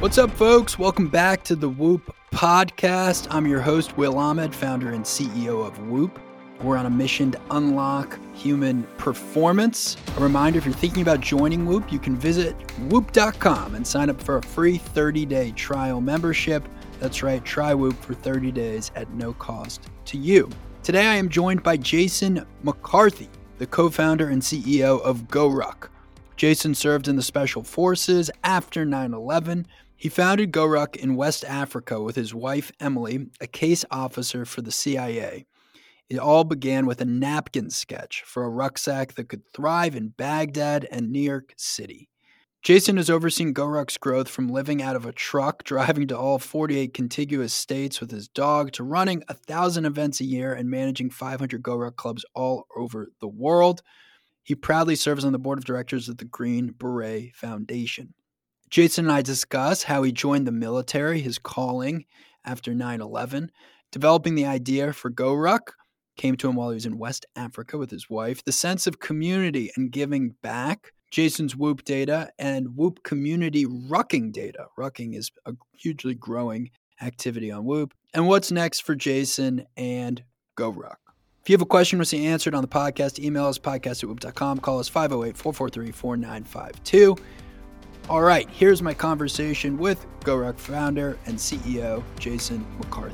What's up, folks? Welcome back to the Whoop podcast. I'm your host, Will Ahmed, founder and CEO of Whoop. We're on a mission to unlock human performance. A reminder, if you're thinking about joining Whoop, you can visit whoop.com and sign up for a free 30-day trial membership. That's right, try Whoop for 30 days at no cost to you. Today, I am joined by Jason McCarthy, the co-founder and CEO of GoRuck. Jason served in the Special Forces after 9/11. He founded GoRuck in West Africa with his wife, Emily, a case officer for the CIA. It all began with a napkin sketch for a rucksack that could thrive in Baghdad and New York City. Jason has overseen GoRuck's growth from living out of a truck, driving to all 48 contiguous states with his dog, to running 1,000 events a year and managing 500 GoRuck clubs all over the world. He proudly serves on the board of directors of the Green Beret Foundation. Jason and I discuss how he joined the military, his calling after 9/11, developing the idea for GoRuck, came to him while he was in West Africa with his wife, the sense of community and giving back, Jason's Whoop data, and Whoop community rucking data. Rucking is a hugely growing activity on Whoop. And what's next for Jason and GoRuck. If you have a question to see answered on the podcast, email us podcast@whoop.com, call us 508-443-4952. All right, here's my conversation with GoRuck founder and CEO, Jason McCarthy.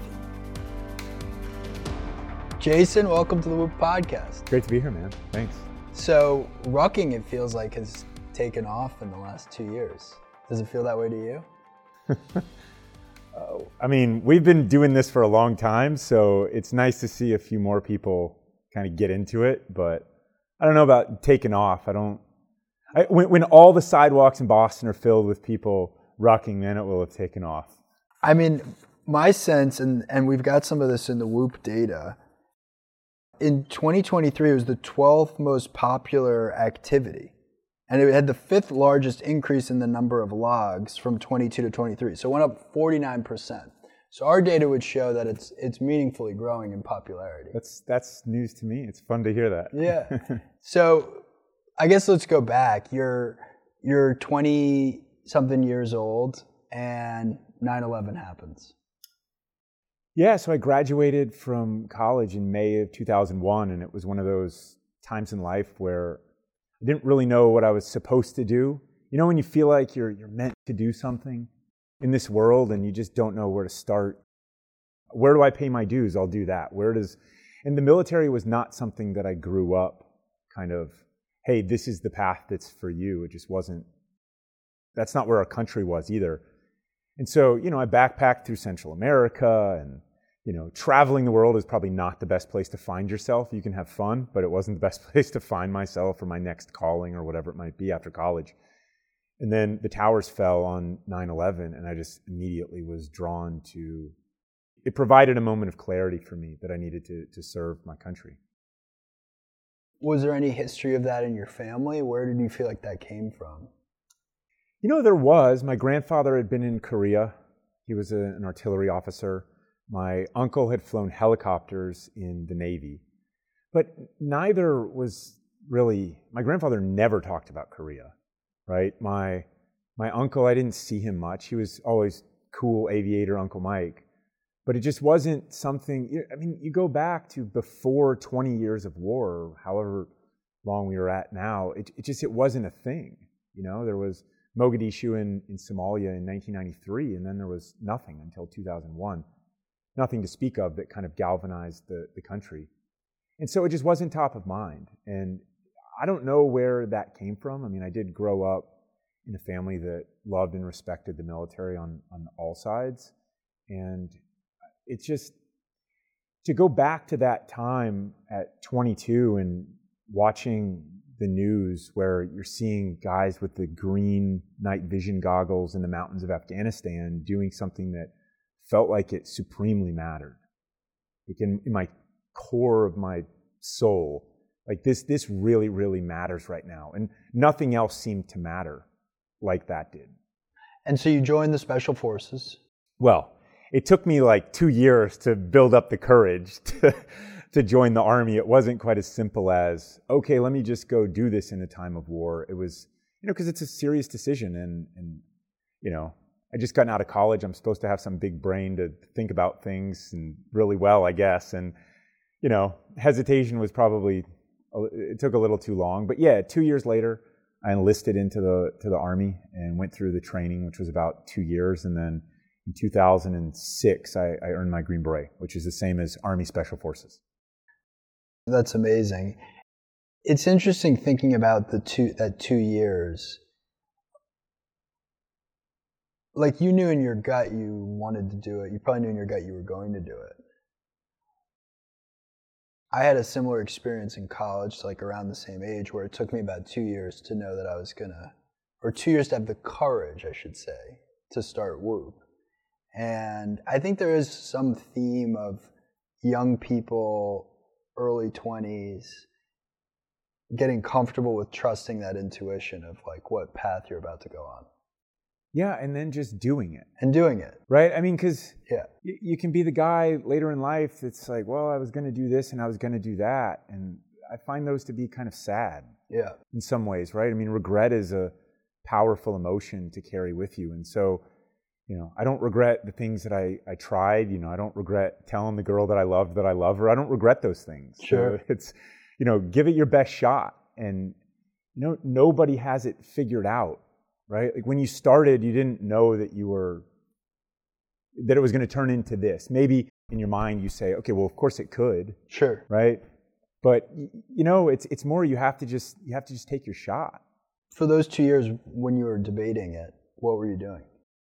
Jason, welcome to the Whoop podcast. Great to be here, man. Thanks. So, rucking, it feels like, has taken off in the last 2 years. Does it feel that way to you? I mean, we've been doing this for a long time, so it's nice to see a few more people kind of get into it, but I don't know about taking off. When all the sidewalks in Boston are filled with people rucking, then it will have taken off. I mean, my sense, and we've got some of this in the Whoop data, in 2023, it was the 12th most popular activity. And it had the 5th largest increase in the number of logs from 22 to 23. So it went up 49%. So our data would show that it's meaningfully growing in popularity. That's news to me. It's fun to hear that. Yeah. So I guess let's go back. You're 20-something years old and 9/11 happens. Yeah, so I graduated from college in May of 2001, and it was one of those times in life where I didn't really know what I was supposed to do. You know, when you feel like you're meant to do something in this world and you just don't know where to start. Where do I pay my dues? I'll do that. And the military was not something that I grew up kind of, hey, this is the path that's for you. It just wasn't, that's not where our country was either. And so, I backpacked through Central America, and, traveling the world is probably not the best place to find yourself. You can have fun, but it wasn't the best place to find myself or my next calling or whatever it might be after college. And then the towers fell on 9/11, and I just immediately was drawn to, it provided a moment of clarity for me that I needed to serve my country. Was there any history of that in your family? Where did you feel like that came from? There was. My grandfather had been in Korea. He was an artillery officer. My uncle had flown helicopters in the Navy. But neither was really, my grandfather never talked about Korea, right? My uncle, I didn't see him much. He was always cool aviator, Uncle Mike. But it just wasn't something, you go back to before 20 years of war, or however long we were at now, it wasn't a thing. There was Mogadishu in Somalia in 1993, and then there was nothing until 2001. Nothing to speak of that kind of galvanized the country. And so it just wasn't top of mind. And I don't know where that came from. I did grow up in a family that loved and respected the military on all sides. And it's just, to go back to that time at 22 and watching the news where you're seeing guys with the green night vision goggles in the mountains of Afghanistan doing something that felt like it supremely mattered. Like in my core of my soul, like this really, really matters right now. And nothing else seemed to matter like that did. And so you joined the Special Forces. Well, it took me like 2 years to build up the courage to join the Army. It wasn't quite as simple as, okay, let me just go do this in a time of war. It was, because it's a serious decision, and I just gotten out of college. I'm supposed to have some big brain to think about things and really well, I guess. And, hesitation was probably, it took a little too long. But yeah, 2 years later, I enlisted into the Army and went through the training, which was about 2 years. And then in 2006, I earned my Green Beret, which is the same as Army Special Forces. That's amazing. It's interesting thinking about that 2 years. Like, you knew in your gut you wanted to do it. You probably knew in your gut you were going to do it. I had a similar experience in college, like around the same age, where it took me about 2 years to know that I was or 2 years to have the courage, I should say, to start Whoop. And I think there is some theme of young people, early 20s, getting comfortable with trusting that intuition of like what path you're about to go on. Yeah, and then just doing it. And doing it. Right? I mean, because you can be the guy later in life that's like, well, I was going to do this and I was going to do that. And I find those to be kind of sad in some ways, right? I mean, regret is a powerful emotion to carry with you. And so, I don't regret the things that I tried. I don't regret telling the girl that I love her. I don't regret those things. Sure. So it's, give it your best shot. And, nobody has it figured out. Right? Like when you started, you didn't know that it was going to turn into this. Maybe in your mind you say, okay, well, of course it could. Sure. Right? But it's more you have to just take your shot. For those 2 years when you were debating it, what were you doing?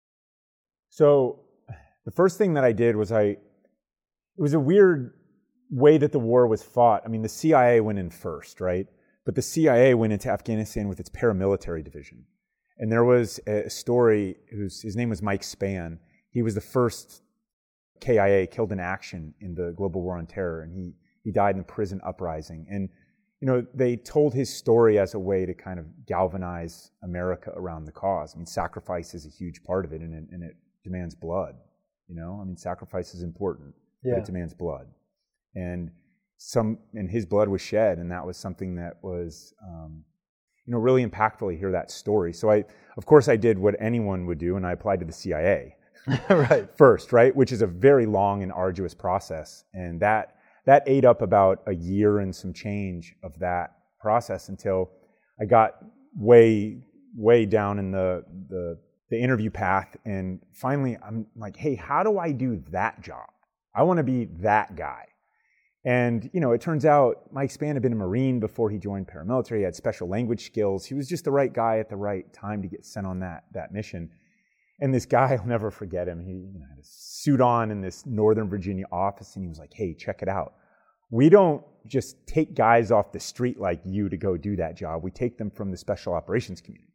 So the first thing that I did was it was a weird way that the war was fought. I mean, the CIA went in first, right? But the CIA went into Afghanistan with its paramilitary division. And there was a story, his name was Mike Spann. He was the first KIA killed in action in the global war on terror, and he died in a prison uprising. And, they told his story as a way to kind of galvanize America around the cause. I mean, sacrifice is a huge part of it, and it demands blood, I mean, sacrifice is important, but it demands blood. And his blood was shed, and that was something that was... really impactful to hear that story. So of course I did what anyone would do, and I applied to the CIA right. first, right? Which is a very long and arduous process. And that ate up about a year and some change of that process until I got way, way down in the interview path. And finally I'm like, hey, how do I do that job? I want to be that guy. And, it turns out Mike Spann had been a Marine before he joined paramilitary. He had special language skills. He was just the right guy at the right time to get sent on that mission. And this guy, I'll never forget him. He had a suit on in this Northern Virginia office, and he was like, hey, check it out. We don't just take guys off the street like you to go do that job. We take them from the special operations community.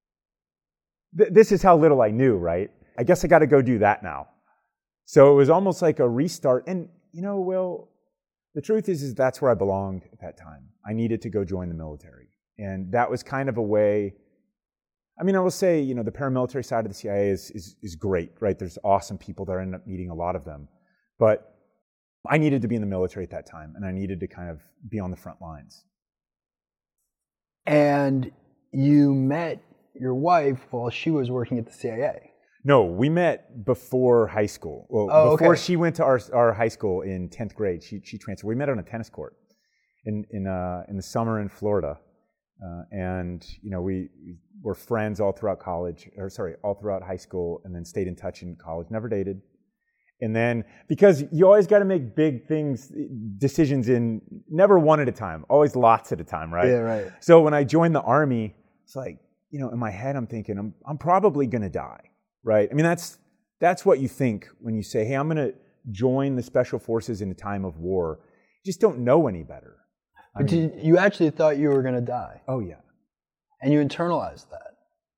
This is how little I knew, right? I guess I got to go do that now. So it was almost like a restart. And, Will... The truth is that's where I belonged at that time. I needed to go join the military. And that was kind of a way, I will say, the paramilitary side of the CIA is great, right? There's awesome people there. I ended up meeting a lot of them. But I needed to be in the military at that time, and I needed to kind of be on the front lines. And you met your wife while she was working at the CIA. No, we met before high school. Well, before she went to our high school in 10th grade, she transferred. We met on a tennis court in the summer in Florida, and we were friends all throughout all throughout high school, and then stayed in touch in college. Never dated, and then because you always got to make big decisions in never one at a time, always lots at a time, right? Yeah, right. So when I joined the Army, it's like in my head I'm thinking I'm probably going to die. Right. I mean, that's what you think when you say, hey, I'm going to join the special forces in a time of war. You just don't know any better. But you actually thought you were going to die? Oh, yeah. And you internalized that?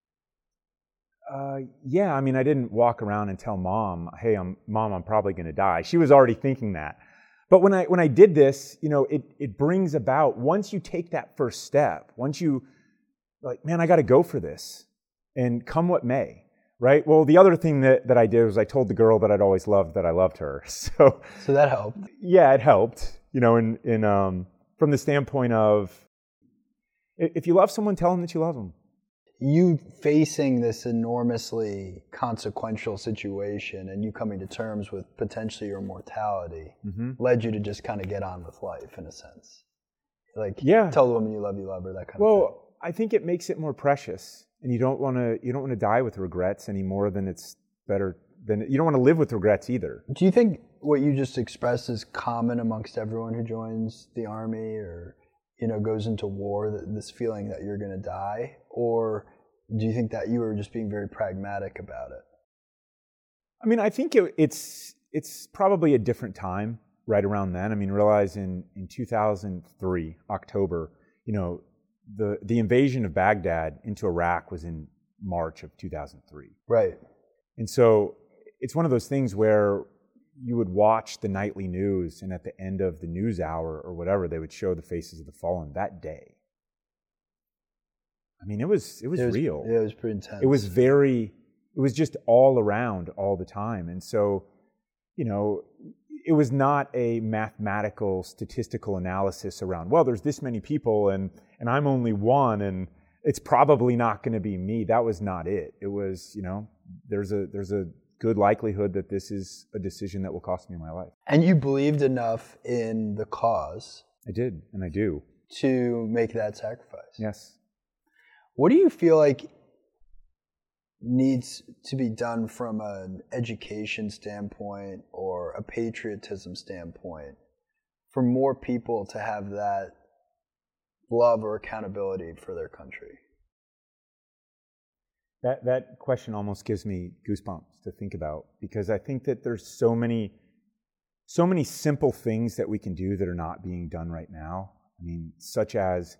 Yeah. I mean, I didn't walk around and tell Mom, hey, Mom, I'm probably going to die. She was already thinking that. But when I did this, it brings about, once you take that first step, once you, like, man, I got to go for this, and come what may. Right. Well, the other thing that I did was I told the girl that I'd always loved that I loved her. So that helped. Yeah, it helped. From the standpoint of, if you love someone, tell them that you love them. you facing this enormously consequential situation and you coming to terms with potentially your mortality led you to just kind of get on with life in a sense. Like, tell the woman you love her, that kind of thing. Well, I think it makes it more precious, and you don't want to die with regrets any more than it's better than you don't want to live with regrets either. Do you think what you just expressed is common amongst everyone who joins the Army or goes into war, this feeling that you're going to die? Or do you think that you were just being very pragmatic about it? I mean, I think it's probably a different time right around then. I mean, realize in 2003, October, the invasion of Baghdad into Iraq was in March of 2003. Right. And so it's one of those things where you would watch the nightly news, and at the end of the news hour or whatever, they would show the faces of the fallen that day. I mean, it was real. Yeah, it was pretty intense. It was just all around all the time. And so, it was not a mathematical, statistical analysis around, well, there's this many people and I'm only one and it's probably not going to be me. That was not it. It was, there's a good likelihood that this is a decision that will cost me my life. And you believed enough in the cause. I did, and I do. To make that sacrifice. Yes. What do you feel like needs to be done from an education standpoint or a patriotism standpoint for more people to have that love or accountability for their country? That question almost gives me goosebumps to think about, because I think that there's so many simple things that we can do that are not being done right now. I mean, such as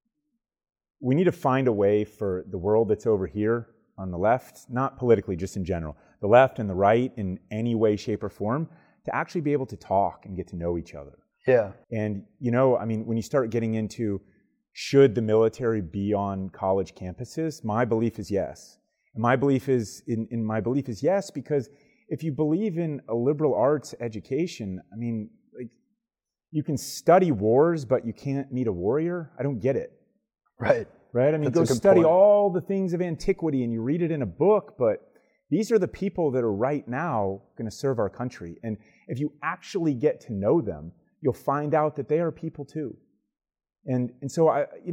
we need to find a way for the world that's over here on the left, not politically, just in general, the left and the right in any way, shape, or form, to actually be able to talk and get to know each other. Yeah. And, I mean, when you start getting into should the military be on college campuses, my belief is yes. And my belief is yes, because if you believe in a liberal arts education, I mean, like, you can study wars, but you can't meet a warrior. I don't get it. Right. Right? I mean, go study all the things of antiquity and you read it in a book, but these are the people that are right now going to serve our country. And if you actually get to know them, you'll find out that they are people too. And so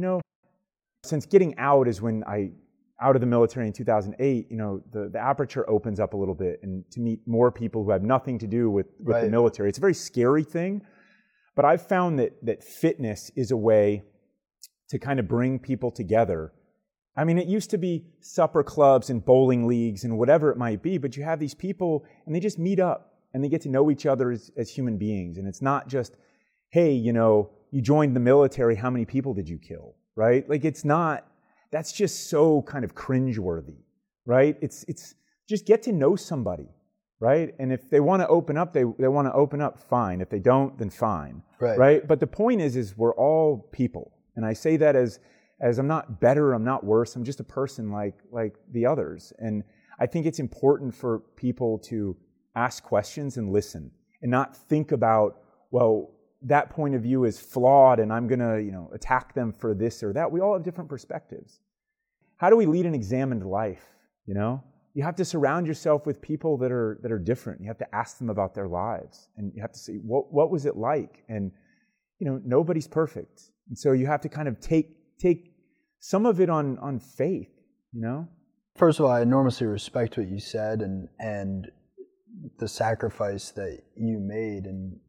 since getting out is when out of the military in 2008, the aperture opens up a little bit, and to meet more people who have nothing to do with the military. It's a very scary thing, but I've found that fitness is a way to kind of bring people together. I mean, it used to be supper clubs and bowling leagues and whatever it might be, but you have these people and they just meet up and they get to know each other as human beings. And it's not just, hey, you joined the military, how many people did you kill, right? Like, it's not, that's just so kind of cringeworthy, right? It's just get to know somebody, right? And if they want to open up, they want to open up, fine. If they don't, then fine, right? But the point is we're all people. And I say that as I'm not better, I'm not worse, I'm just a person like the others. And I think it's important for people to ask questions and listen and not think about, well, that point of view is flawed and I'm going to, attack them for this or that. We all have different perspectives. How do we lead an examined life, You have to surround yourself with people that are different. You have to ask them about their lives, and you have to say, what was it like? And, nobody's perfect. And so you have to kind of take some of it on faith, First of all, I enormously respect what you said and the sacrifice that you made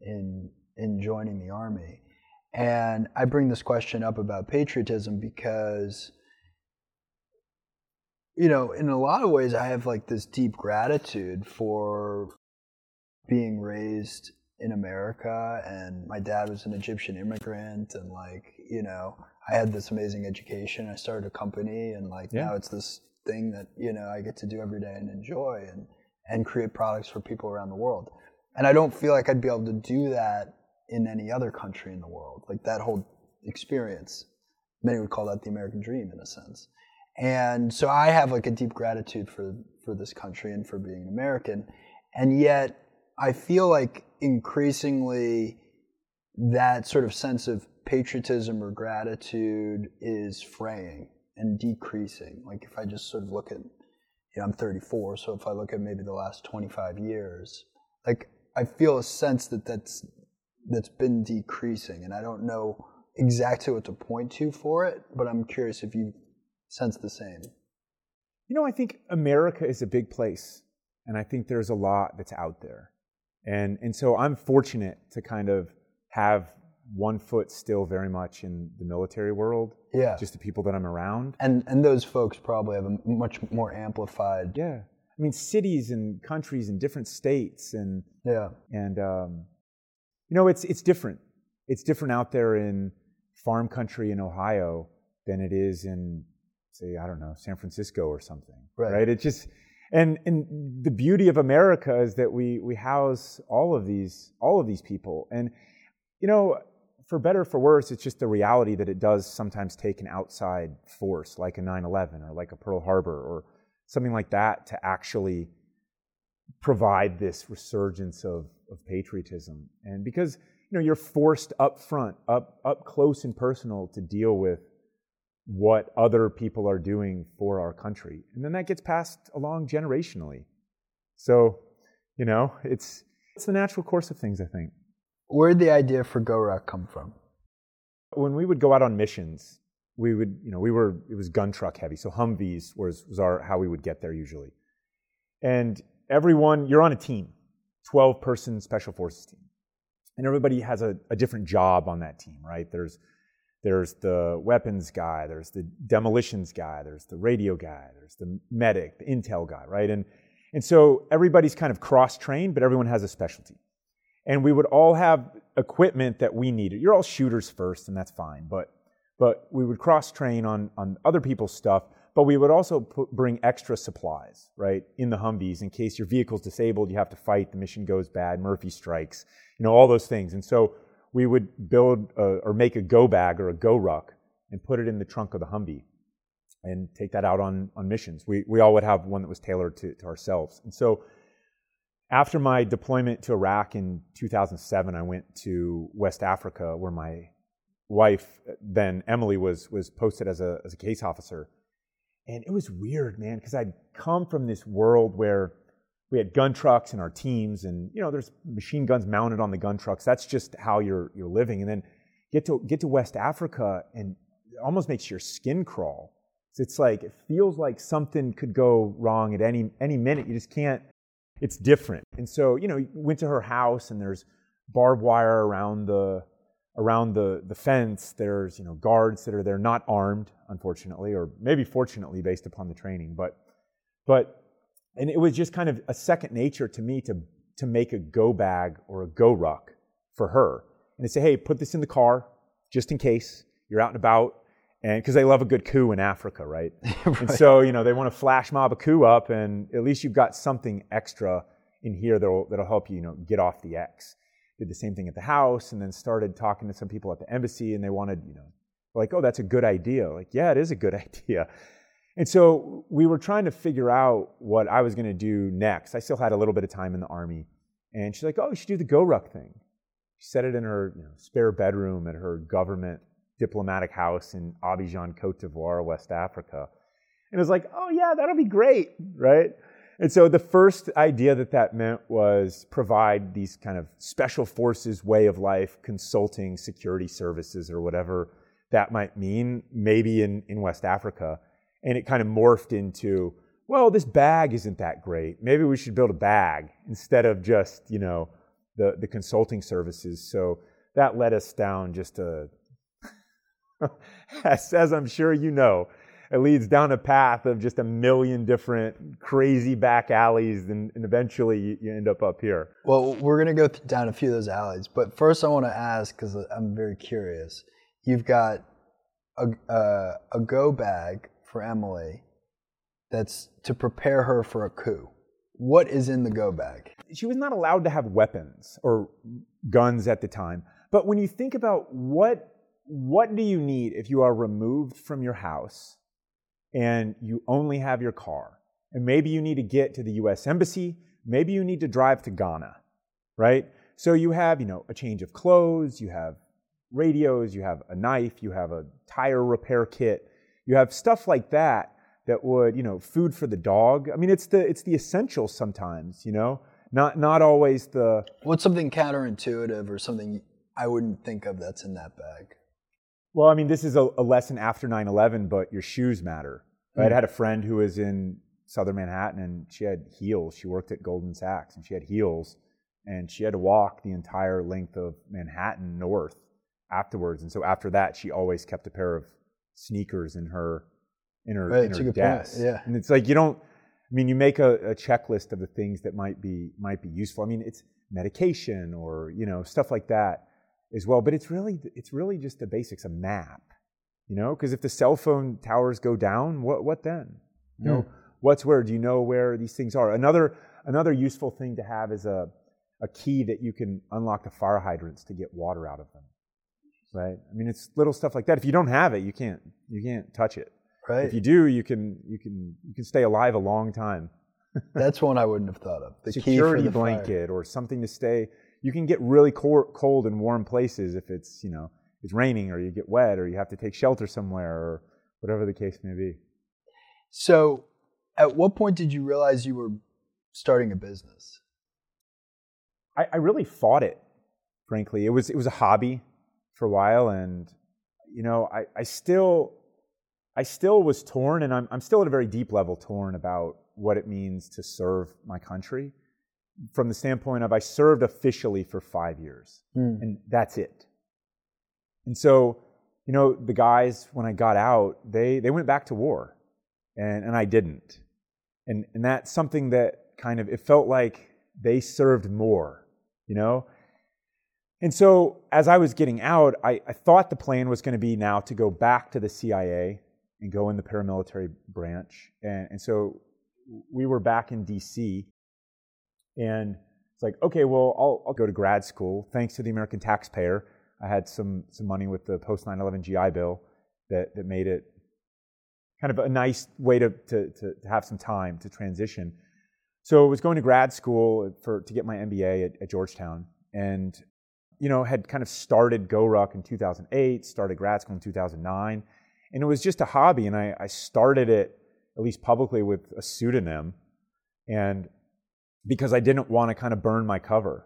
in joining the Army. And I bring this question up about patriotism because, in a lot of ways, I have like this deep gratitude for being raised in America, and my dad was an Egyptian immigrant, and I had this amazing education. I started a company, and now it's this thing that, I get to do every day and enjoy and create products for people around the world. And I don't feel like I'd be able to do that in any other country in the world, like that whole experience. Many would call that the American dream in a sense. And so I have like a deep gratitude for this country and for being an American. And yet I feel like increasingly that sort of sense of patriotism or gratitude is fraying and decreasing? Like if I just sort of look at, I'm 34, so if I look at maybe the last 25 years, like I feel a sense that that's been decreasing, and I don't know exactly what to point to for it, but I'm curious if you sense the same. I think America is a big place, and I think there's a lot that's out there. And so I'm fortunate to kind of have one foot still very much in the military world. Yeah. Just the people that I'm around. And those folks probably have a much more amplified. Yeah. I mean, cities and countries and different states and it's different. It's different out there in farm country in Ohio than it is in, say, I don't know, San Francisco or something. Right? It just and the beauty of America is that we house all of these people. And for better or for worse, it's just the reality that it does sometimes take an outside force like a 9/11 or like a Pearl Harbor or something like that to actually provide this resurgence of patriotism. And because you're forced up front, up close and personal to deal with what other people are doing for our country. And then that gets passed along generationally. So, it's the natural course of things, I think. Where did the idea for GoRuck come from? When we would go out on missions, it was gun truck heavy. So Humvees was how we would get there usually. And you're on a team, 12-person special forces team. And everybody has a different job on that team, right? There's the weapons guy, there's the demolitions guy, there's the radio guy, there's the medic, the intel guy, right? And so everybody's kind of cross-trained, but everyone has a specialty. And we would all have equipment that we needed. You're all shooters first, and that's fine. But we would cross-train on other people's stuff, but we would also bring extra supplies, right, in the Humvees in case your vehicle's disabled, you have to fight, the mission goes bad, Murphy strikes, all those things. And so we would build or make a go bag or a GoRuck and put it in the trunk of the Humvee and take that out on missions. We all would have one that was tailored to ourselves. And so after my deployment to Iraq in 2007, I went to West Africa where my wife, then Emily, was posted as a case officer. And it was weird, man, because I'd come from this world where we had gun trucks in our teams and, there's machine guns mounted on the gun trucks. That's just how you're living. And then get to West Africa and it almost makes your skin crawl. So it's like, it feels like something could go wrong at any minute. You just can't. It's different. And so, went to her house and there's barbed wire around the fence. There's, guards that are there, not armed, unfortunately, or maybe fortunately based upon the training. And it was just kind of a second nature to me to make a go bag or a GoRuck for her. And to say, hey, put this in the car just in case you're out and about. And because they love a good coup in Africa, right? Right. And so, they want to flash mob a coup up, and at least you've got something extra in here that'll help you, get off the X. Did the same thing at the house, and then started talking to some people at the embassy, and they wanted, like, oh, that's a good idea. Like, yeah, it is a good idea. And so we were trying to figure out what I was going to do next. I still had a little bit of time in the Army, and she's like, oh, you should do the GoRuck thing. She set it in her spare bedroom at her government diplomatic house in Abidjan, Cote d'Ivoire, West Africa. And it was like, oh yeah, that'll be great, right? And so the first idea that meant was provide these kind of special forces way of life, consulting, security services, or whatever that might mean, maybe in West Africa. And it kind of morphed into, well, this bag isn't that great. Maybe we should build a bag instead of just, the consulting services. So that led us down just as I'm sure you know, it leads down a path of just a million different crazy back alleys, and eventually you end up here. Well, we're going to go down a few of those alleys, but first I want to ask, because I'm very curious, you've got a go bag for Emily that's to prepare her for a coup. What is in the go bag? She was not allowed to have weapons or guns at the time, but when you think about what do you need if you are removed from your house and you only have your car? And maybe you need to get to the U.S. Embassy. Maybe you need to drive to Ghana, right? So you have, a change of clothes, you have radios, you have a knife, you have a tire repair kit, You have stuff like that would, food for the dog. I mean, it's the essentials sometimes, not always the... What's something counterintuitive or something I wouldn't think of that's in that bag? Well, I mean, this is a lesson after 9/11, but your shoes matter. I had a friend who was in Southern Manhattan, and she had heels. She worked at Goldman Sachs, and she had heels, and she had to walk the entire length of Manhattan north afterwards. And so after that, she always kept a pair of sneakers in her desk. Yeah. And it's like you make a checklist of the things that might be useful. I mean, it's medication or stuff like that as well. But it's really just the basics, a map. Because if the cell phone towers go down, what then? What's where? Do you know where these things are? Another useful thing to have is a key that you can unlock the fire hydrants to get water out of them. Right? I mean, it's little stuff like that. If you don't have it, you can't touch it. Right. If you do, you can stay alive a long time. That's one I wouldn't have thought of. The security key for the blanket or something to stay. You can get really cold in warm places if it's it's raining or you get wet or you have to take shelter somewhere or whatever the case may be. So, at what point did you realize you were starting a business? I really fought it, frankly. It was a hobby for a while, and I still was torn, and I'm still at a very deep level torn about what it means to serve my country from the standpoint of I served officially for 5 years, and that's it. And so, the guys, when I got out, they went back to war, and I didn't. And that's something that it felt like they served more, And so as I was getting out, I thought the plan was going to be now to go back to the CIA and go in the paramilitary branch. And so we were back in D.C., and it's like, okay, well, I'll go to grad school. Thanks to the American taxpayer, I had some money with the post 9/11 GI Bill that made it kind of a nice way to have some time to transition. So I was going to grad school to get my MBA at Georgetown, and had kind of started GoRuck in 2008, started grad school in 2009, and it was just a hobby, and I started it, at least publicly, with a pseudonym, and because I didn't want to kind of burn my cover,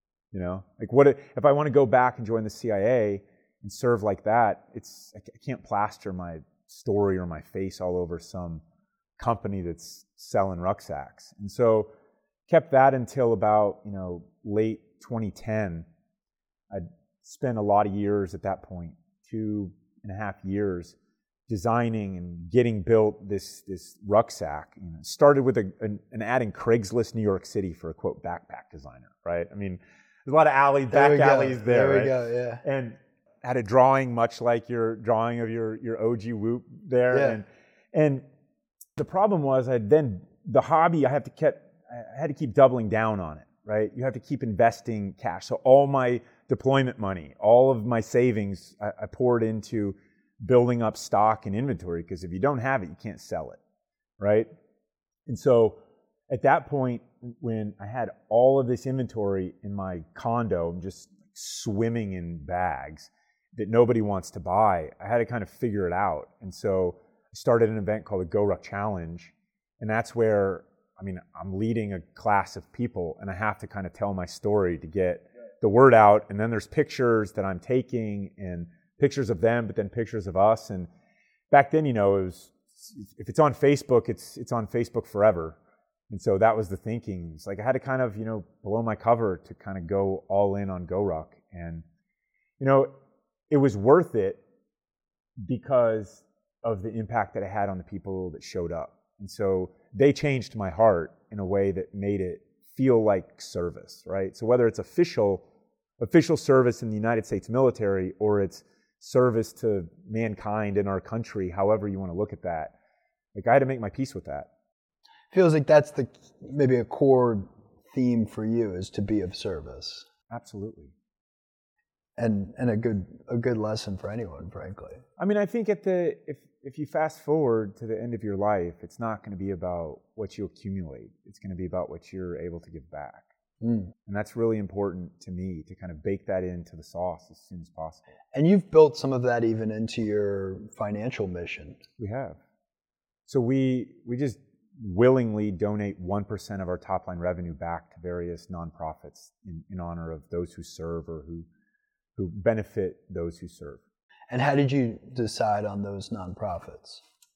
Like what if I want to go back and join the CIA and serve like that, I can't plaster my story or my face all over some company that's selling rucksacks. And so kept that until about, late 2010. I'd spent a lot of years at that point, 2.5 years, designing and getting built this rucksack. Started with an ad in Craigslist, New York City for a, quote, backpack designer, right? I mean, there's a lot of back alleys there, right? There we go, yeah. And had a drawing much like your drawing of your OG Whoop there. Yeah. And the problem was the hobby, I had to keep doubling down on it, right? You have to keep investing cash. So all my deployment money, all of my savings, I poured into building up stock and inventory, because if you don't have it, you can't sell it, right? And so at that point, when I had all of this inventory in my condo, I'm just swimming in bags that nobody wants to buy, I had to kind of figure it out. And so I started an event called the GoRuck Challenge, and that's where, I'm leading a class of people, and I have to kind of tell my story to get the word out. And then there's pictures that I'm taking, and pictures of them, but then pictures of us. And back then, it was, if it's on Facebook, it's on Facebook forever. And so that was the thinking. It's like I had to kind of, blow my cover to kind of go all in on GoRuck. And, it was worth it because of the impact that it had on the people that showed up. And so they changed my heart in a way that made it feel like service, right? So whether it's official service in the United States military or it's service to mankind in our country, however you want to look at that, like I had to make my peace with that. Feels like that's maybe a core theme for you, is to be of service. Absolutely. And a good lesson for anyone, frankly. I think if you fast forward to the end of your life, it's not going to be about what you accumulate. It's going to be about what you're able to give back. And that's really important to me, to kind of bake that into the sauce as soon as possible. And you've built some of that even into your financial mission. We have. So we just willingly donate 1% of our top line revenue back to various nonprofits in honor of those who serve or who benefit those who serve. And how did you decide on those nonprofits?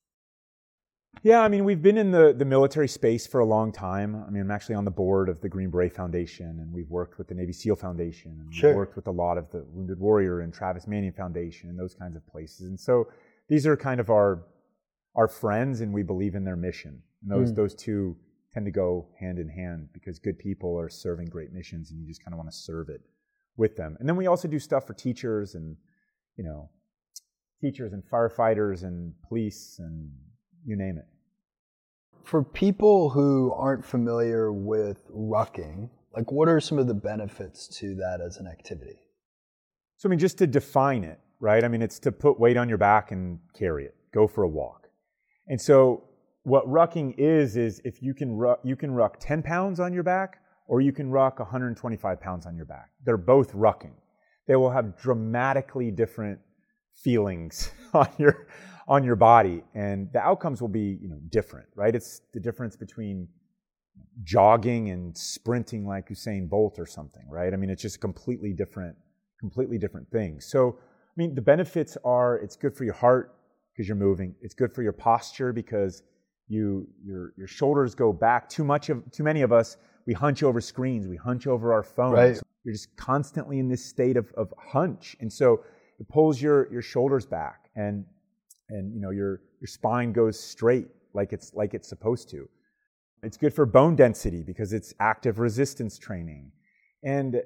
Yeah, I mean, we've been in the military space for a long time. I mean, I'm actually on the board of the Green Beret Foundation, and we've worked with the Navy SEAL Foundation, and we've worked with a lot of the Wounded Warrior and Travis Manion Foundation and those kinds of places. And so these are kind of our friends, and we believe in their mission. And those two tend to go hand in hand because good people are serving great missions, and you just kind of want to serve it with them. And then we also do stuff for teachers and, teachers and firefighters and police and you name it. For people who aren't familiar with rucking, like what are some of the benefits to that as an activity? So, I mean, just to define it, right? I mean, it's to put weight on your back and carry it, go for a walk. And so what rucking is if you can ruck 10 pounds on your back or you can ruck 125 pounds on your back. They're both rucking. They will have dramatically different feelings on your body, and the outcomes will be, different, right? It's the difference between jogging and sprinting like Usain Bolt or something, right? I mean, it's just completely different things. So, I mean, the benefits are it's good for your heart because you're moving. It's good for your posture because your shoulders go back. Too many of us, we hunch over screens, we hunch over our phones. Right. You're just constantly in this state of hunch, and so it pulls your shoulders back and your spine goes straight like it's supposed to. It's good for bone density because it's active resistance training. And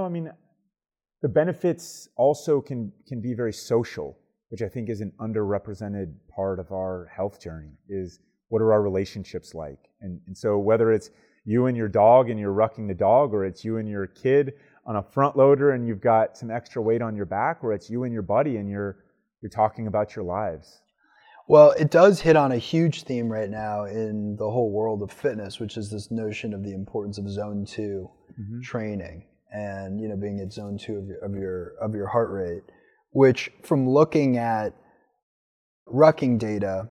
the benefits also can be very social, which I think is an underrepresented part of our health journey, is what are our relationships like? And so whether it's you and your dog and you're rucking the dog, or it's you and your kid on a front loader and you've got some extra weight on your back, or it's you and your buddy and you're talking about your lives. Well, it does hit on a huge theme right now in the whole world of fitness, which is this notion of the importance of zone 2 training and, being at zone 2 of your heart rate, which from looking at rucking data,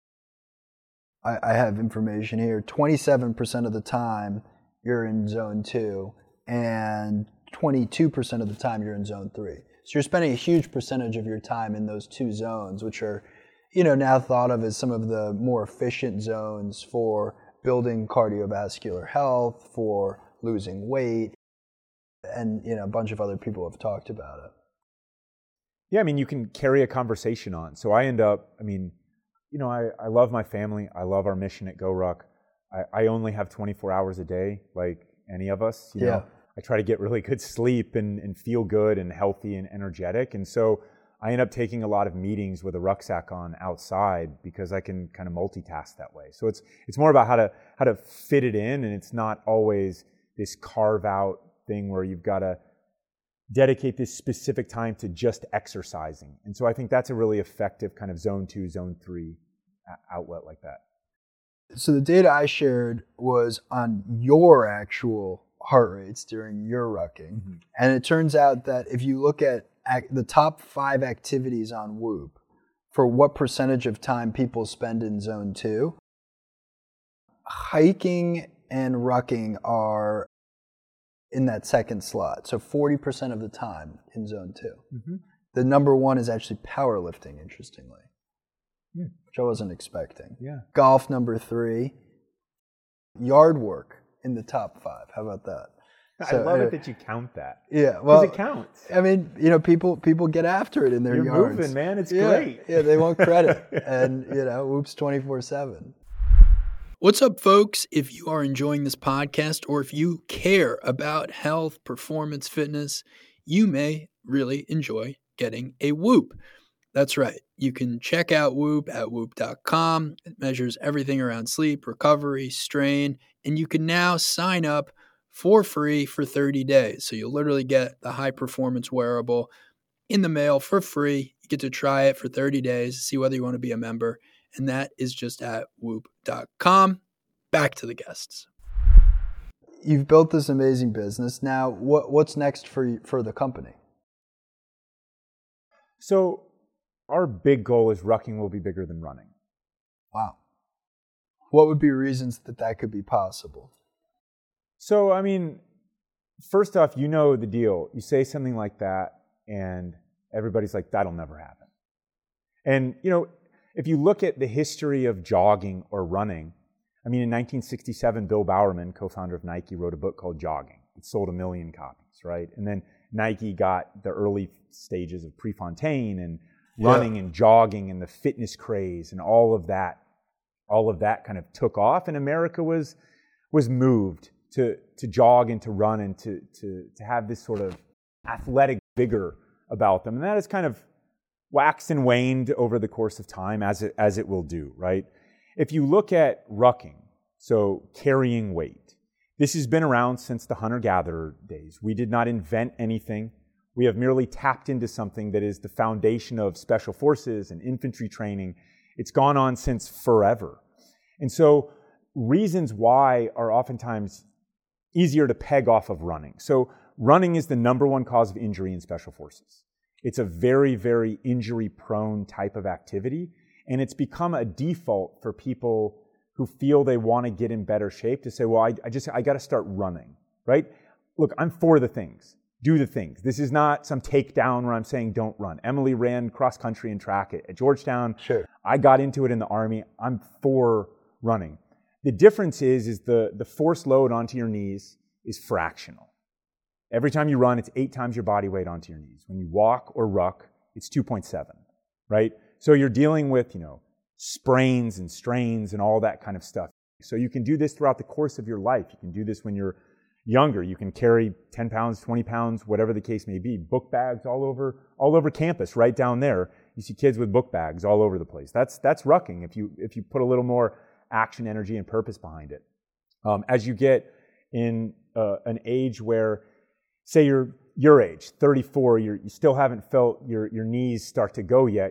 I have information here, 27% of the time you're in zone 2 and 22% of the time you're in zone 3. So you're spending a huge percentage of your time in those two zones, which are, now thought of as some of the more efficient zones for building cardiovascular health, for losing weight, and, a bunch of other people have talked about it. Yeah, I mean, you can carry a conversation on. So I end up, I love my family. I love our mission at GoRuck. I only have 24 hours a day, like any of us, you know. I try to get really good sleep and feel good and healthy and energetic. And so I end up taking a lot of meetings with a rucksack on outside because I can kind of multitask that way. So it's more about how to fit it in, and it's not always this carve out thing where you've got to dedicate this specific time to just exercising. And so I think that's a really effective kind of zone 2, zone 3 outlet like that. So the data I shared was on your actual heart rates during your rucking. Mm-hmm. And it turns out that if you look at the top 5 activities on Whoop for what percentage of time people spend in zone 2, hiking and rucking are in that second slot. So 40% of the time in zone 2. Mm-hmm. The number 1 is actually powerlifting, interestingly, which I wasn't expecting. Yeah. Golf, number 3. Yard work in the top 5. How about that? I love it that you count that. Yeah, well, it counts. I mean, people get after it in their yards. You're moving, man. It's great. Yeah, they want credit, and Whoop's 24/7. What's up, folks? If you are enjoying this podcast, or if you care about health, performance, fitness, you may really enjoy getting a Whoop. That's right. You can check out Whoop at whoop.com. It measures everything around sleep, recovery, strain, and you can now sign up for free for 30 days. So you'll literally get the high-performance wearable in the mail for free. You get to try it for 30 days, see whether you want to be a member, and that is just at whoop.com. Back to the guests. you've built this amazing business. Now, what's next for the company? So our big goal is rucking will be bigger than running. Wow. What would be reasons that could be possible? So, I mean, first off, you know the deal. You say something like that, and everybody's like, that'll never happen. And, you know, if you look at the history of jogging or running, I mean, in 1967, Bill Bowerman, co-founder of Nike, wrote a book called Jogging. It sold 1 million copies, right? And then Nike got the early stages of Prefontaine and running and jogging and the fitness craze and all of that kind of took off, and America was moved to jog and to run and to have this sort of athletic vigor about them. And that has kind of waxed and waned over the course of time, as it will do, right? If you look at rucking, so carrying weight, this has been around since the hunter-gatherer days. We did not invent anything. We have merely tapped into something that is the foundation of special forces and infantry training. It's gone on since forever. And so reasons why are oftentimes easier to peg off of running. So running is the number one cause of injury in special forces. It's a very, very injury-prone type of activity, and it's become a default for people who feel they want to get in better shape to say, well, I got to start running, right? Look, I'm for the things. Do the things. This is not some takedown where I'm saying don't run. Emily ran cross country and track at Georgetown. Sure. I got into it in the Army. I'm for running. The difference is the force load onto your knees is fractional. Every time you run, it's 8 times your body weight onto your knees. When you walk or ruck, it's 2.7, right? So you're dealing with, sprains and strains and all that kind of stuff. So you can do this throughout the course of your life. You can do this when you're younger. You can carry 10 pounds, 20 pounds, whatever the case may be. Book bags all over campus, right down there. You see kids with book bags all over the place. That's rucking if you put a little more action, energy, and purpose behind it. As you get in an age where, say you're your age, 34, you still haven't felt your knees start to go yet,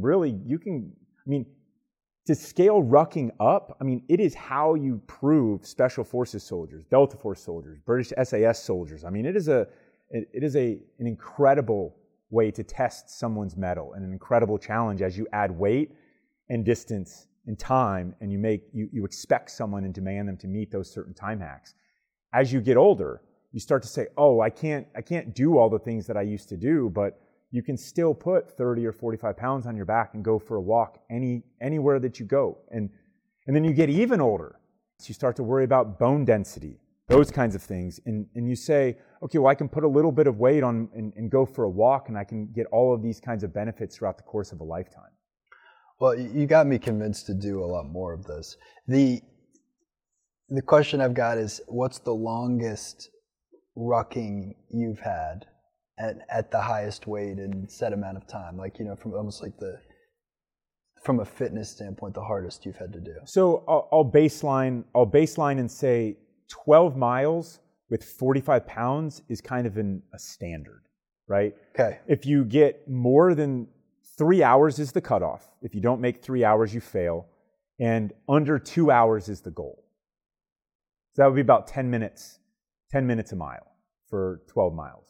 to scale rucking up, it is how you prove Special Forces soldiers, Delta Force soldiers, British SAS soldiers. It is an incredible way to test someone's mettle and an incredible challenge as you add weight and distance and time, and you expect someone and demand them to meet those certain time hacks. As you get older, you start to say, oh, I can't do all the things that I used to do, but you can still put 30 or 45 pounds on your back and go for a walk anywhere that you go. And then you get even older. So you start to worry about bone density, those kinds of things. And you say, okay, well, I can put a little bit of weight on and go for a walk, and I can get all of these kinds of benefits throughout the course of a lifetime. Well, you got me convinced to do a lot more of this. The question I've got is, what's the longest rucking you've had at the highest weight and set amount of time? From almost like from a fitness standpoint, the hardest you've had to do. So I'll baseline and say 12 miles with 45 pounds is kind of a standard, right? Okay. If you get more than 3 hours is the cutoff. If you don't make 3 hours, you fail. And under 2 hours is the goal. So that would be about 10 minutes a mile for 12 miles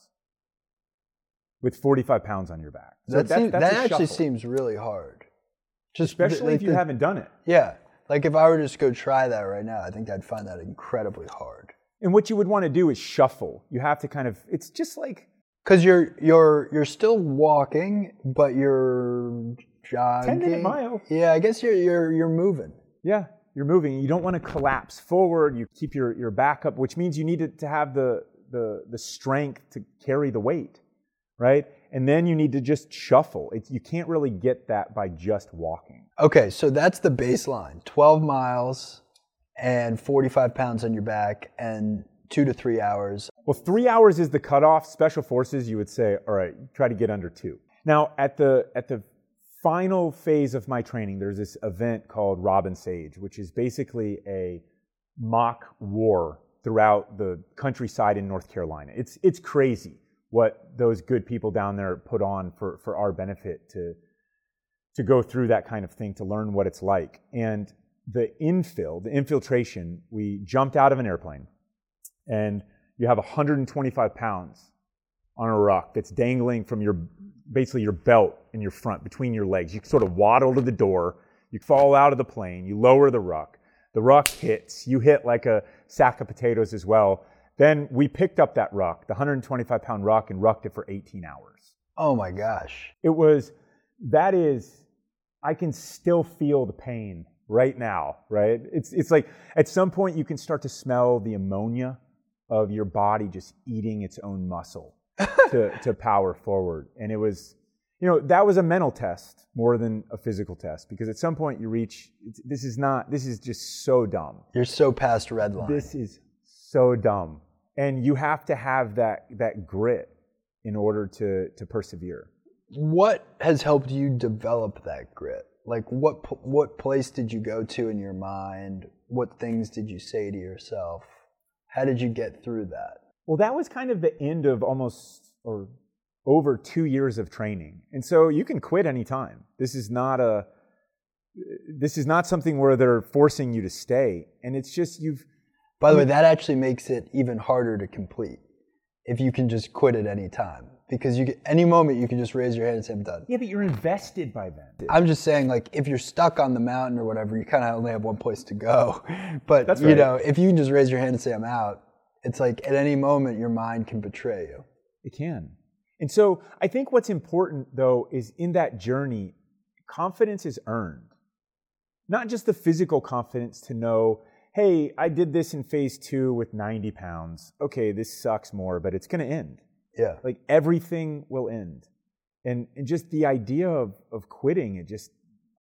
with 45 pounds on your back. So that actually seems really hard. Especially if you haven't done it. Yeah. Like if I were to just go try that right now, I think I'd find that incredibly hard. And what you would want to do is shuffle. You have to it's just like... Because you're still walking, but you're jogging. 10-minute mile. Yeah, I guess you're moving. Yeah, you're moving. You don't want to collapse forward. You keep your back up, which means you need to have the strength to carry the weight, right? And then you need to just shuffle. You can't really get that by just walking. Okay, so that's the baseline. 12 miles and 45 pounds on your back and 2 to 3 hours. Well, 3 hours is the cutoff. Special Forces, you would say, all right, try to get under 2. Now, at the final phase of my training, there's this event called Robin Sage, which is basically a mock war throughout the countryside in North Carolina. It's crazy what those good people down there put on for our benefit to go through that kind of thing, to learn what it's like. And the infiltration, we jumped out of an airplane. and you have 125 pounds on a ruck that's dangling from basically your belt in your front, between your legs. You sort of waddle to the door, you fall out of the plane, you lower the ruck hits, you hit like a sack of potatoes as well. Then we picked up that ruck, the 125-pound ruck, and rucked it for 18 hours. Oh my gosh. I can still feel the pain right now, right? It's like at some point you can start to smell the ammonia of your body just eating its own muscle to power forward. And it was, that was a mental test more than a physical test, because at some point you reach, this is just so dumb. You're so past red line. This is so dumb. And you have to have that grit in order to persevere. What has helped you develop that grit? Like what place did you go to in your mind? What things did you say to yourself? How did you get through that? Well, that was kind of the end of almost or over 2 years of training. And so you can quit anytime. This is not something where they're forcing you to stay. And it's just By the way, that actually makes it even harder to complete if you can just quit at any time. Because any moment you can just raise your hand and say, I'm done. Yeah, but you're invested by then. I'm just saying, like, if you're stuck on the mountain or whatever, you kind of only have one place to go. But, That's right. If you can just raise your hand and say, I'm out, it's like at any moment your mind can betray you. It can. And so I think what's important, though, is in that journey, confidence is earned. Not just the physical confidence to know, hey, I did this in phase 2 with 90 pounds. Okay, this sucks more, but it's going to end. Yeah. Like everything will end. And just the idea of quitting, it just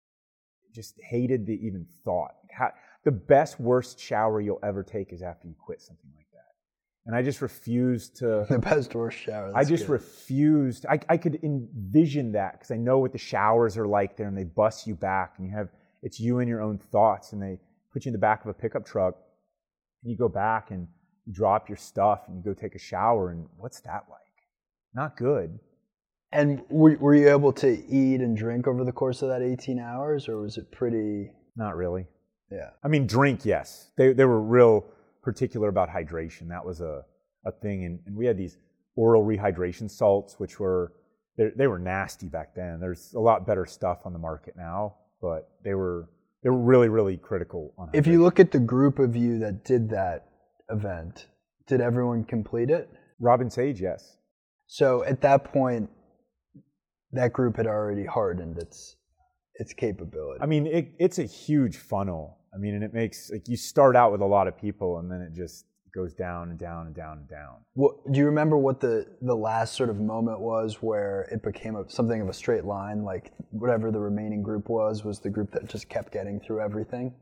hated the even thought. The best, worst shower you'll ever take is after you quit something like that. And I just refused to... The best, worst shower. I just refused. I could envision that because I know what the showers are like there, and they bus you back, and it's you and your own thoughts, and they put you in the back of a pickup truck, and you go back and you drop your stuff and you go take a shower, and what's that like? Not good. And were you able to eat and drink over the course of that 18 hours, or was it pretty... Not really. Yeah. I mean, drink, yes. They were real particular about hydration. That was a thing. And we had these oral rehydration salts, which were nasty back then. There's a lot better stuff on the market now, but they were really, really critical on hydration. If you look at the group of you that did that event, did everyone complete it? Robin Sage, yes. So at that point, that group had already hardened its capability. I mean, it's a huge funnel. I mean, and it makes, like, you start out with a lot of people, and then it just goes down and down and down and down. Do you remember what the last sort of moment was where it became something of a straight line, like whatever the remaining group was the group that just kept getting through everything?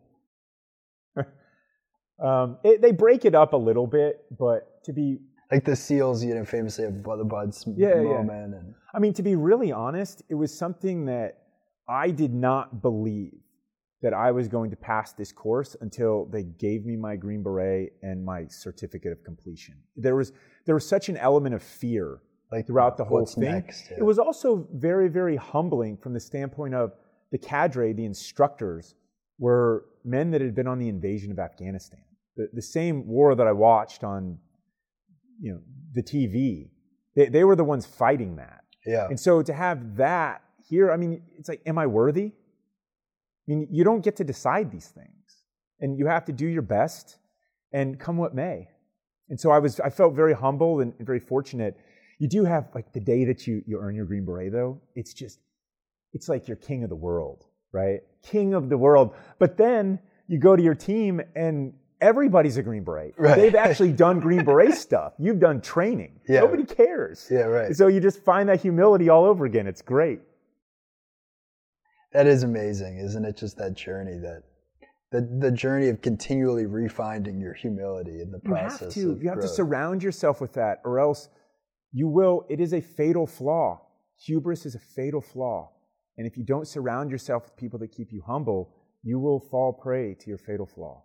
They break it up a little bit, but to be... Like the SEALs, famously have the buds moment. Yeah. And I mean, to be really honest, it was something that I did not believe that I was going to pass this course until they gave me my Green Beret and my certificate of completion. There was such an element of fear throughout the whole thing. Next? Yeah. It was also very, very humbling from the standpoint of the cadre, the instructors, were men that had been on the invasion of Afghanistan. The same war that I watched on the TV, they were the ones fighting that. Yeah. And so to have that here, I mean, it's like, am I worthy? I mean, you don't get to decide these things, and you have to do your best, and come what may. And so I felt very humble and very fortunate. You do have, like, the day that you earn your Green Beret, though, it's like you're king of the world, right? King of the world. But then you go to your team and everybody's a Green Beret. Right. They've actually done Green Beret stuff. You've done training. Yeah. Nobody cares. Yeah, right. So you just find that humility all over again. It's great. That is amazing, isn't it? Just that journey, the journey of continually refining your humility in the process. You have to surround yourself with that, or else it is a fatal flaw. Hubris is a fatal flaw. And if you don't surround yourself with people that keep you humble, you will fall prey to your fatal flaw.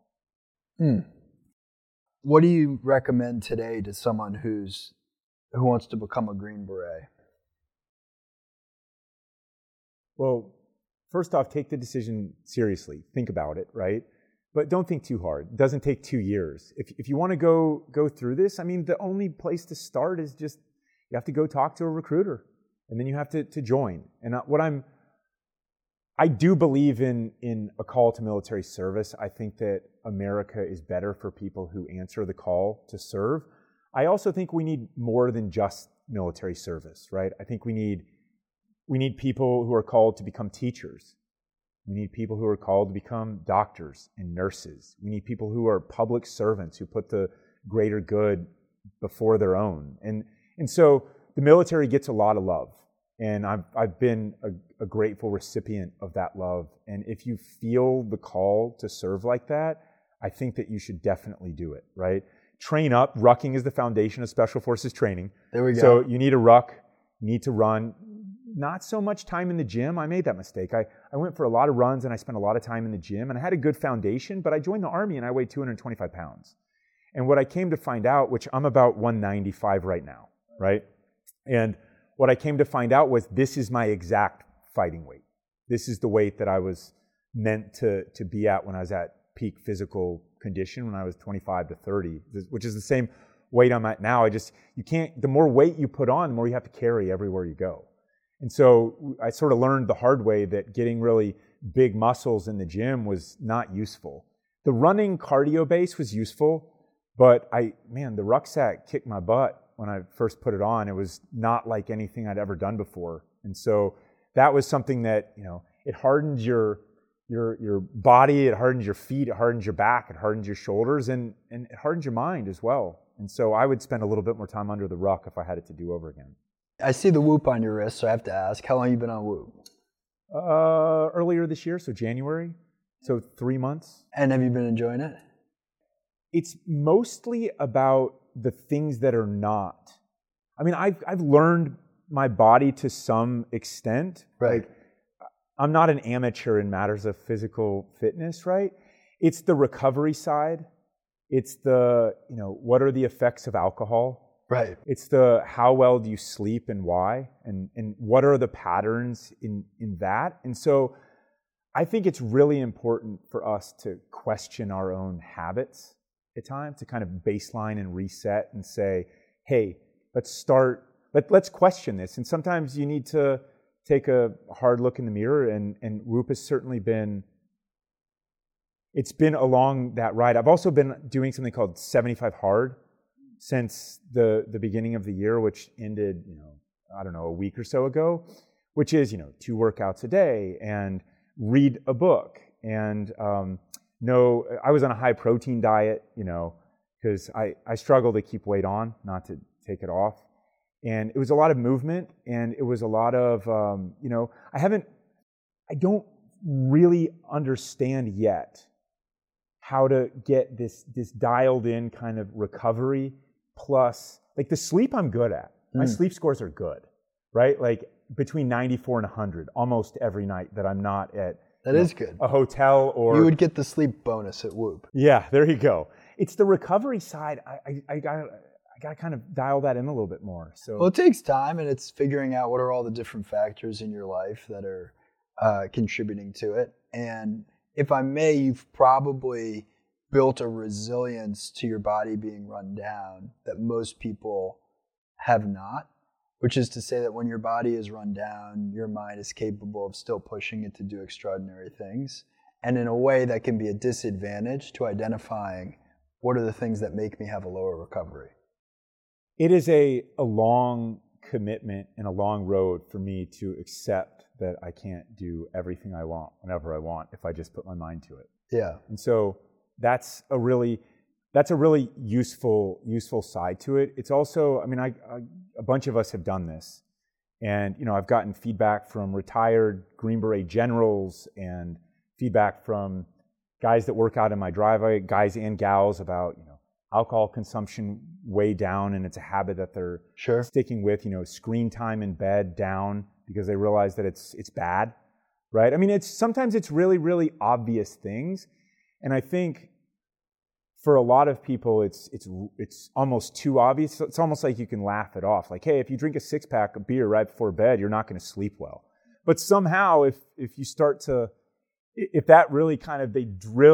What do you recommend today to someone who wants to become a Green Beret? Well, first off, take the decision seriously. Think about it, right? But don't think too hard. It doesn't take 2 years. If you want to go through this, I mean, the only place to start is just you have to go talk to a recruiter, and then you have to join. And I do believe in a call to military service. I think that America is better for people who answer the call to serve. I also think we need more than just military service, right? I think we need people who are called to become teachers. We need people who are called to become doctors and nurses. We need people who are public servants who put the greater good before their own. And so the military gets a lot of love. And I've been a grateful recipient of that love. And if you feel the call to serve like that, I think that you should definitely do it, right? Train up. Rucking is the foundation of Special Forces training. There we go. So you need a ruck, you need to run. Not so much time in the gym. I made that mistake. I went for a lot of runs and I spent a lot of time in the gym and I had a good foundation, but I joined the Army and I weighed 225 pounds. And what I came to find out, which I'm about 195 right now, right? And what I came to find out was this is my exact fighting weight. This is the weight that I was meant to be at when I was at peak physical condition when I was 25 to 30, which is the same weight I'm at now. The more weight you put on, the more you have to carry everywhere you go. And so I sort of learned the hard way that getting really big muscles in the gym was not useful. The running cardio base was useful, but the rucksack kicked my butt when I first put it on. It was not like anything I'd ever done before. And so that was something that, it hardens your body, it hardens your feet, it hardens your back, it hardens your shoulders, and it hardens your mind as well. And so I would spend a little bit more time under the ruck if I had it to do over again. I see the Whoop on your wrist, so I have to ask, how long have you been on Whoop? Earlier this year, so January, so 3 months. And have you been enjoying it? It's mostly about the things that are not. I mean, I've learned my body to some extent. Right. Like, I'm not an amateur in matters of physical fitness, right? It's the recovery side. It's the, what are the effects of alcohol? Right. It's the how well do you sleep and why, and what are the patterns in that. And so I think it's really important for us to question our own habits at times, to kind of baseline and reset and say, hey, let's question this. And sometimes you need to take a hard look in the mirror, and Whoop has certainly been along that ride. I've also been doing something called 75 Hard since the beginning of the year, which ended, a week or so ago, which is, 2 workouts a day and read a book. And I was on a high protein diet, because I struggle to keep weight on, not to take it off. And it was a lot of movement, and it was a lot of, I don't really understand yet how to get this dialed in kind of recovery. Plus, like the sleep I'm good at. My sleep scores are good, right? Like between 94 and 100 almost every night that I'm not at good. A hotel or... You would get the sleep bonus at Whoop. Yeah, there you go. It's the recovery side. I got to kind of dial that in a little bit more. So, well, it takes time, and it's figuring out what are all the different factors in your life that are contributing to it. And if I may, you've probably built a resilience to your body being run down that most people have not, which is to say that when your body is run down, your mind is capable of still pushing it to do extraordinary things, and in a way that can be a disadvantage to identifying what are the things that make me have a lower recovery. It is a long commitment and a long road for me to accept that I can't do everything I want whenever I want if I just put my mind to it. Yeah. And so that's a really useful side to it. It's also, a bunch of us have done this, and I've gotten feedback from retired Green Beret generals and feedback from guys that work out in my driveway, guys and gals, about alcohol consumption way down, and it's a habit that they're sticking with. Screen time in bed down because they realize that it's bad, right? Sometimes it's really, really obvious things. And I think for a lot of people, it's almost too obvious. It's almost like you can laugh it off. Like, hey, if you drink a 6-pack of beer right before bed, you're not going to sleep well. But somehow, if you start to, if that really kind of, they drill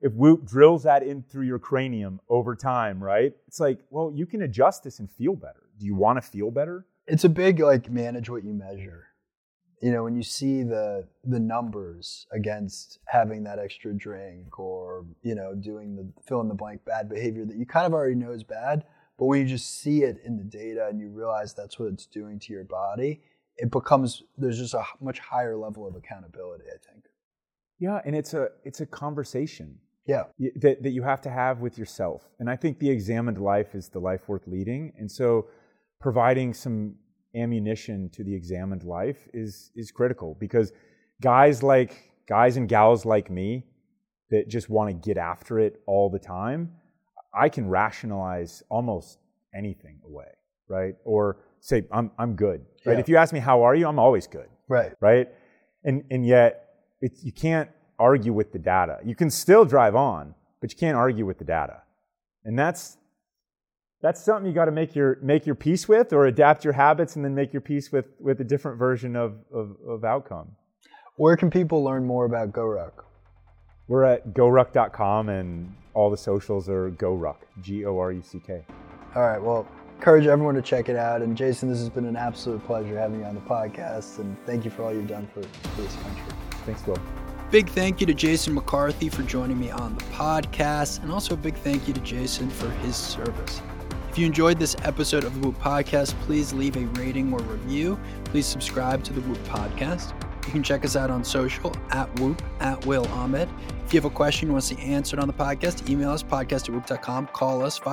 if Whoop drills that in through your cranium over time, right? It's like, well, you can adjust this and feel better. Do you want to feel better? It's a big, like, manage what you measure. You know, when you see the numbers against having that extra drink or, you know, doing the fill in the blank bad behavior that you kind of already know is bad, but when you just see it in the data and you realize that's what it's doing to your body, it becomes, there's just a much higher level of accountability, I think. Yeah, and it's a conversation. Yeah. That you have to have with yourself. And I think the examined life is the life worth leading. And so providing some ammunition to the examined life is critical, because guys and gals like me that just want to get after it all the time, I can rationalize almost anything away, right? Or say, I'm good, right? Yeah. If you ask me, how are you? I'm always good. Right? And yet you can't argue with the data. You can still drive on, but you can't argue with the data. And that's something you got to make your peace with, or adapt your habits and then make your peace with a different version of outcome. Where can people learn more about GoRuck? We're at goruck.com, and all the socials are GoRuck, GORUCK. All right, well, encourage everyone to check it out. And Jason, this has been an absolute pleasure having you on the podcast, and thank you for all you've done for this country. Thanks, Will. Big thank you to Jason McCarthy for joining me on the podcast, and also a big thank you to Jason for his service. If you enjoyed this episode of the Whoop Podcast, please leave a rating or review. Please subscribe to the Whoop Podcast. You can check us out on social at Whoop, at Will Ahmed. If you have a question you want to see answered on the podcast, email us, podcast@whoop.com. Call us,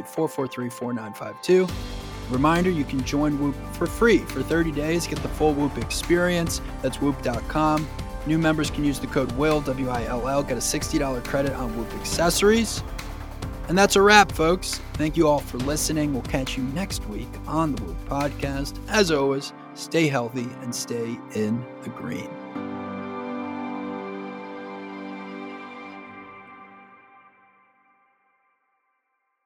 508-443-4952. Reminder, you can join Whoop for free for 30 days. Get the full Whoop experience. That's whoop.com. New members can use the code WILL, WILL, get a $60 credit on Whoop accessories. And that's a wrap, folks. Thank you all for listening. We'll catch you next week on the Whoop Podcast. As always, stay healthy and stay in the green.